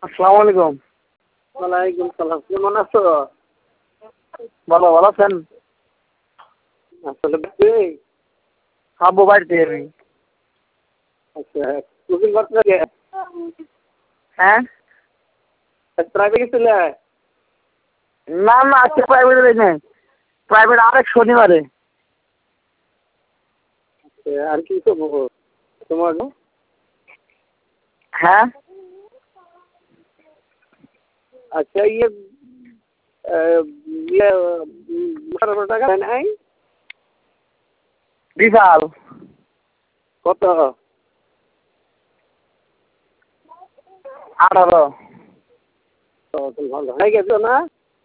আসসালামু আলাইকুম। ওয়ালাইকুম সালাম। কেমন আছো? ভালো আছেন? আসলে বাড়িতে? আব্বু বাড়িতে আমি। আচ্ছা, কোচিং করতে গে? হ্যাঁ? প্রাইভেট গেছিলে? না আজকে প্রাইভেটে যাই নাই। প্রাইভেট আরেক শনিবারে। আর কি করবো তোমার? হ্যাঁ? আচ্ছা টাকা নাই? বিশাল। কত? 18। ভালো হয়ে গেছো না?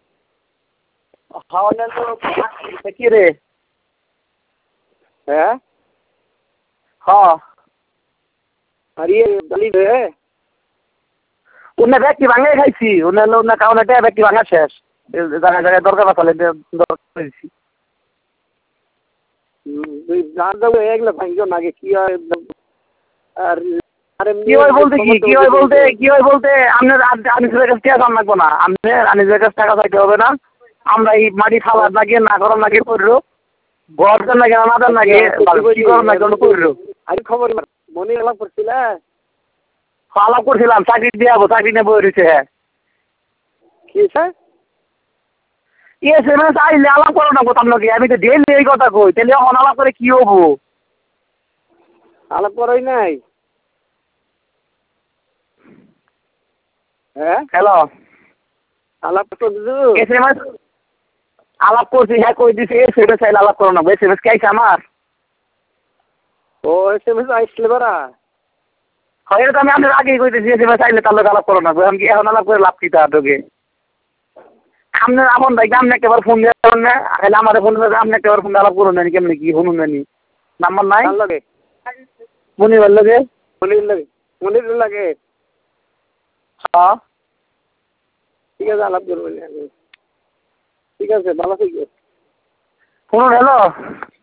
কি রে? হ্যাঁ? হ্যাঁ। আর দালি রে? অন্য ব্যক্তি ভাঙাই খাইছি। অন্য কারণে ব্যক্তি ভাঙা শেষ। জায়গায় দরকার আছে দরকার করেছি। তুই গান দেবো এগুলো ভাঙ্গো নাকি কি হয়? আর কি হয় বলতে আপনার আনিসের কাছে টাকা দাম লাগবো না। আপনার আনিসের কাছে টাকা চাইতে হবে না। আমরা এই মাটি ফালার লাগে না গরম লাগে করলো ঘর দেন লাগে না দেন লাগে কি গরম লাগে করলো। আমি খবর মনে আলাপ করছিলে? আলাপ করছিলাম চাকরি দিয়ে যাবো চাকরি নিয়ে বই রয়েছে। হ্যাঁ কি স্যার? চাইলে আলাপ করো না কোথাও নাকি আমি তো ডেলি এই কথা কই তাহলে অনালাপ করে কি হবো? আলাপ করাই নাই। হ্যাঁ হ্যালো আলাপ আলাপ করছি হ্যাঁ কই দিছি এসএমএস চাইলে আলাপ করো না এসএমএস কে আইছে আমার? ও এসএমএস আইসলে বারা? হয় এটা তো আমি আপনার আগেই কইতেছি এসএমএস চাইলে তার লোক আলাপ করো না আমি কি এখন আলাপ করে লাভ কি তোকে? আপনার আমন ভাই আপনি একবার ফোন দিয়ে করুন না তাহলে আমার ফোন করে আপনি একবার ফোন আলাপ করুন না কেমনি কি শুনুন না নাম্বার নাই লাগে মনিবার লাগে মনির লাগে। হ্যাঁ ঠিক আছে আলাপ করবো। ঠিক আছে ভালো থেকো। শুনুন হ্যালো